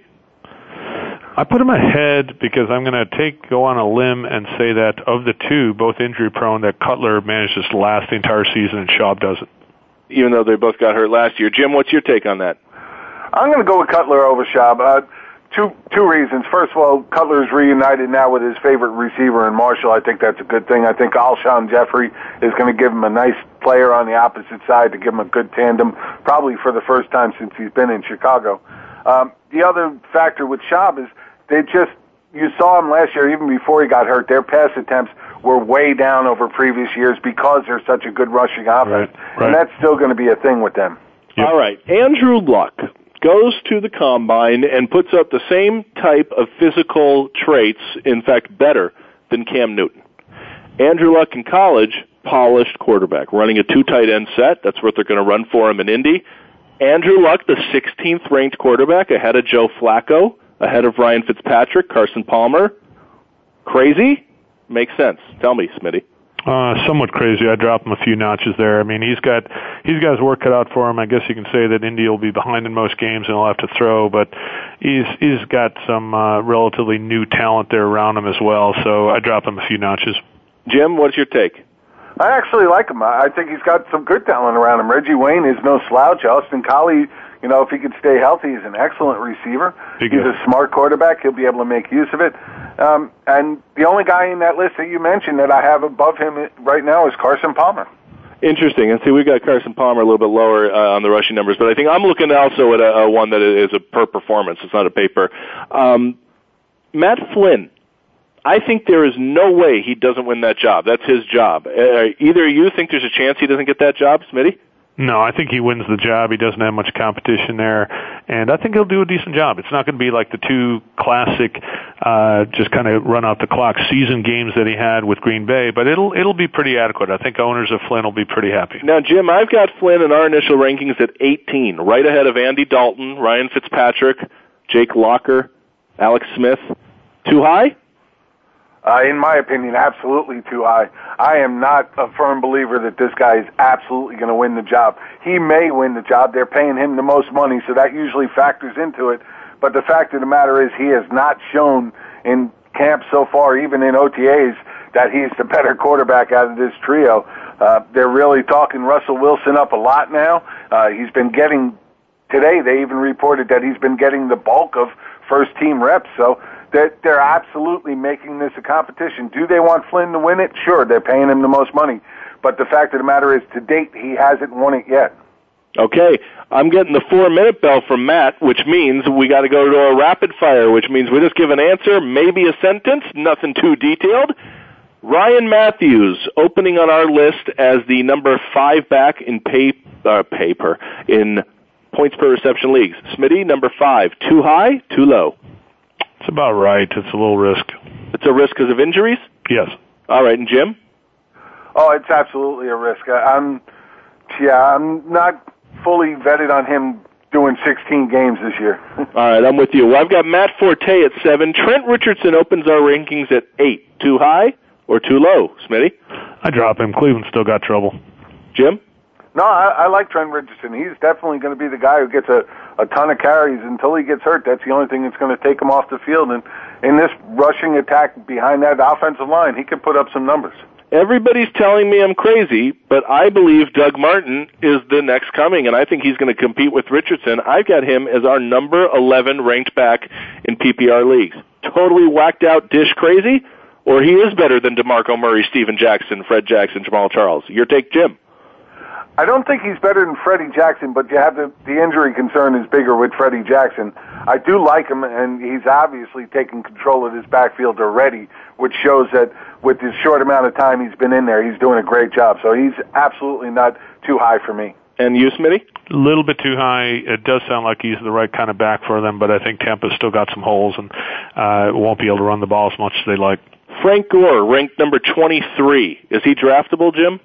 I put him ahead because I'm going to go on a limb and say that of the two, both injury-prone, that Cutler manages to last the entire season and Schaub doesn't. Even though they both got hurt last year. Jim, what's your take on that? I'm going to go with Cutler over Schaub. Two reasons. First of all, Cutler's reunited now with his favorite receiver in Marshall. I think that's a good thing. I think Alshon Jeffrey is going to give him a nice player on the opposite side to give him a good tandem, probably for the first time since he's been in Chicago. The other factor with Schaub is you saw him last year, even before he got hurt, their pass attempts were way down over previous years because they're such a good rushing offense. Right. And that's still going to be a thing with them. Yep. All right. Andrew Luck goes to the combine and puts up the same type of physical traits, in fact, better than Cam Newton. Andrew Luck in college, polished quarterback, running a 2 tight end set. That's what they're going to run for him in Indy. Andrew Luck, the 16th ranked quarterback, ahead of Joe Flacco, ahead of Ryan Fitzpatrick, Carson Palmer. Crazy? Makes sense. Tell me, Smitty. Somewhat crazy. I dropped him a few notches there. I mean, he's got his work cut out for him. I guess you can say that Indy will be behind in most games and he'll have to throw, but he's got some relatively new talent there around him as well. So I dropped him a few notches. Jim, what's your take? I actually like him. I think he's got some good talent around him. Reggie Wayne is no slouch. Austin Collie, if he could stay healthy, he's an excellent receiver. He's a smart quarterback. He'll be able to make use of it. And the only guy in that list that you mentioned that I have above him right now is Carson Palmer. Interesting. And see, we've got Carson Palmer a little bit lower on the rushing numbers, but I think I'm looking also at a one that is a per performance. It's not a paper. Matt Flynn. I think there is no way he doesn't win that job. That's his job. Either you think there's a chance he doesn't get that job, Smitty? No, I think he wins the job. He doesn't have much competition there, and I think he'll do a decent job. It's not going to be like the two classic, just kind of run out the clock season games that he had with Green Bay, but it'll be pretty adequate. I think owners of Flynn will be pretty happy. Now, Jim, I've got Flynn in our initial rankings at 18, right ahead of Andy Dalton, Ryan Fitzpatrick, Jake Locker, Alex Smith. Too high? In my opinion, absolutely too high. I am not a firm believer that this guy is absolutely going to win the job. He may win the job. They're paying him the most money, so that usually factors into it. But the fact of the matter is he has not shown in camp so far, even in OTAs, that he's the better quarterback out of this trio. They're really talking Russell Wilson up a lot now. He's been getting, today they even reported that he's been getting the bulk of first-team reps, so they're absolutely making this a competition. Do they want Flynn to win it? Sure, they're paying him the most money. But the fact of the matter is, to date, he hasn't won it yet. Okay, I'm getting the 4-minute bell from Matt, which means we got to go to a rapid fire, which means we just give an answer, maybe a sentence, nothing too detailed. Ryan Matthews, opening on our list as the number 5 back in paper in points per reception leagues. Smitty, number 5, too high, too low? It's about right. It's a little risk. It's a risk because of injuries? Yes. All right, and Jim? Oh, it's absolutely a risk. I'm not fully vetted on him doing 16 games this year. All right, I'm with you. Well, I've got Matt Forte at 7. Trent Richardson opens our rankings at 8. Too high or too low, Smitty? I drop him. Cleveland still got trouble. Jim? No, I like Trent Richardson. He's definitely going to be the guy who gets a ton of carries until he gets hurt. That's the only thing that's going to take him off the field. And in this rushing attack behind that offensive line, he can put up some numbers. Everybody's telling me I'm crazy, but I believe Doug Martin is the next coming, and I think he's going to compete with Richardson. I've got him as our number 11 ranked back in PPR leagues. Totally whacked out dish crazy, or he is better than DeMarco Murray, Steven Jackson, Fred Jackson, Jamal Charles. Your take, Jim? I don't think he's better than Freddie Jackson, but you have the injury concern is bigger with Freddie Jackson. I do like him, and he's obviously taken control of his backfield already, which shows that with his short amount of time he's been in there, he's doing a great job. So he's absolutely not too high for me. And you, Smitty? A little bit too high. It does sound like he's the right kind of back for them, but I think Tampa's still got some holes and won't be able to run the ball as much as they like. Frank Gore, ranked number 23. Is he draftable, Jim?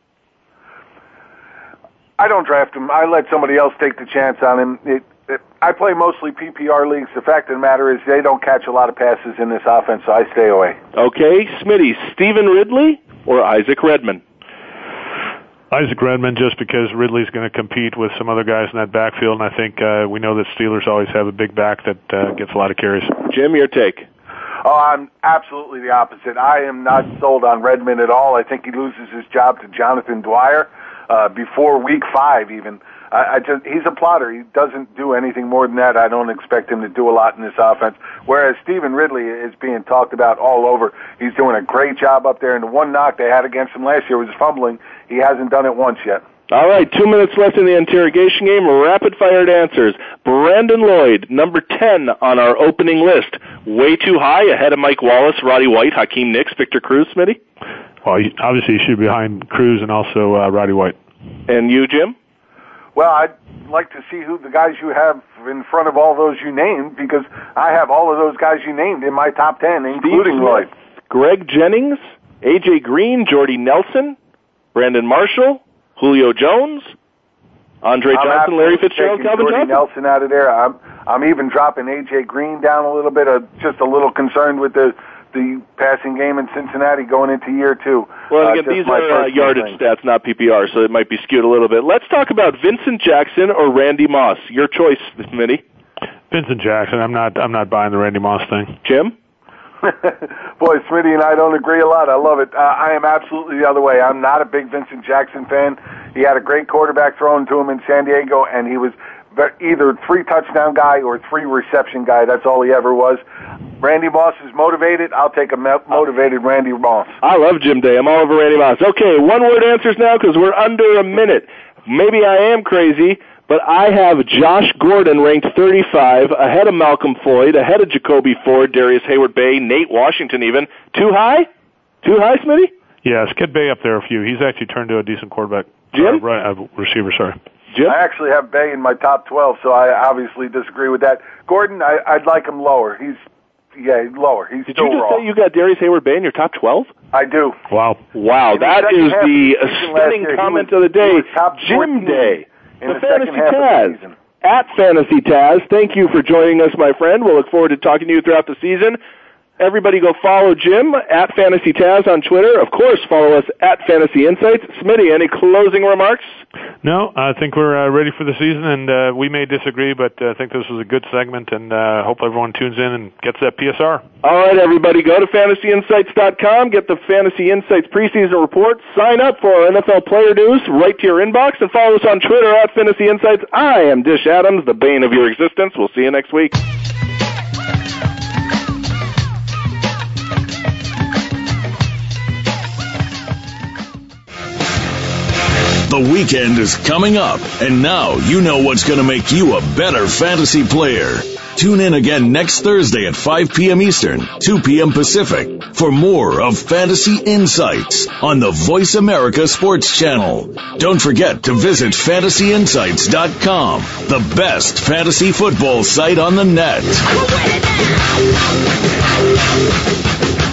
I don't draft him. I let somebody else take the chance on him. I play mostly PPR leagues. The fact of the matter is they don't catch a lot of passes in this offense, so I stay away. Okay, Smitty, Stephen Ridley or Isaac Redman? Isaac Redman, just because Ridley's going to compete with some other guys in that backfield, and I think we know that Steelers always have a big back that gets a lot of carries. Jim, your take? Oh, I'm absolutely the opposite. I am not sold on Redman at all. I think he loses his job to Jonathan Dwyer before week 5 even. He's a plotter. He doesn't do anything more than that. I don't expect him to do a lot in this offense. Whereas Stephen Ridley is being talked about all over. He's doing a great job up there, and the one knock they had against him last year was fumbling. He hasn't done it once yet. All right, 2 minutes left in the interrogation game. Rapid-fired answers. Brandon Lloyd, number 10 on our opening list. Way too high, ahead of Mike Wallace, Roddy White, Hakeem Nicks, Victor Cruz, Smitty? Well, obviously he should be behind Cruz and also Roddy White. And you, Jim? Well, I'd like to see who the guys you have in front of all those you named, because I have all of those guys you named in my top 10, including Lloyd. Greg Jennings, A.J. Green, Jordy Nelson, Brandon Marshall, Julio Jones, Andre Johnson, Larry Fitzgerald, Calvin Jordy Johnson. Nelson out of there. I'm even dropping A.J. Green down a little bit. Just a little concerned with the passing game in Cincinnati going into year 2. Well, again, these are yardage stats, not PPR, so it might be skewed a little bit. Let's talk about Vincent Jackson or Randy Moss. Your choice, Smitty. Vincent Jackson. I'm not buying the Randy Moss thing. Jim? Boy, Smitty and I don't agree a lot. I love it. I am absolutely the other way. I'm not a big Vincent Jackson fan. He had a great quarterback thrown to him in San Diego, and he was either 3-touchdown guy or 3-reception guy. That's all he ever was. Randy Moss is motivated. I'll take a motivated Randy Moss. I love Jim Day. I'm all over Randy Moss. Okay, one-word answers now because we're under a minute. Maybe I am crazy, but I have Josh Gordon ranked 35, ahead of Malcolm Floyd, ahead of Jacoby Ford, Darius Hayward-Bay, Nate Washington even. Too high? Too high, Smitty? Yes, get Bay up there a few. He's actually turned to a decent quarterback. Jim? Receiver, sorry. Jim? I actually have Bay in my top 12, so I obviously disagree with that. Gordon, I'd like him lower. He's lower. He's Did still you just raw. say you got Darius Hayward-Bay in your top 12? I do. Wow, that is the stunning comment of the day. Jim Day, the Fantasy Taz. At Fantasy Taz, thank you for joining us, my friend. We'll look forward to talking to you throughout the season. Everybody go follow Jim at Fantasy Taz on Twitter. Of course, follow us at Fantasy Insights. Smitty, any closing remarks? No, I think we're ready for the season, and we may disagree, but I think this was a good segment, and hope everyone tunes in and gets that PSR. All right, everybody, go to fantasyinsights.com, get the Fantasy Insights preseason report, sign up for our NFL player news right to your inbox, and follow us on Twitter at Fantasy Insights. I am Dish Adams, the bane of your existence. We'll see you next week. The weekend is coming up, and now you know what's going to make you a better fantasy player. Tune in again next Thursday at 5 p.m. Eastern, 2 p.m. Pacific, for more of Fantasy Insights on the Voice America Sports Channel. Don't forget to visit fantasyinsights.com, the best fantasy football site on the net.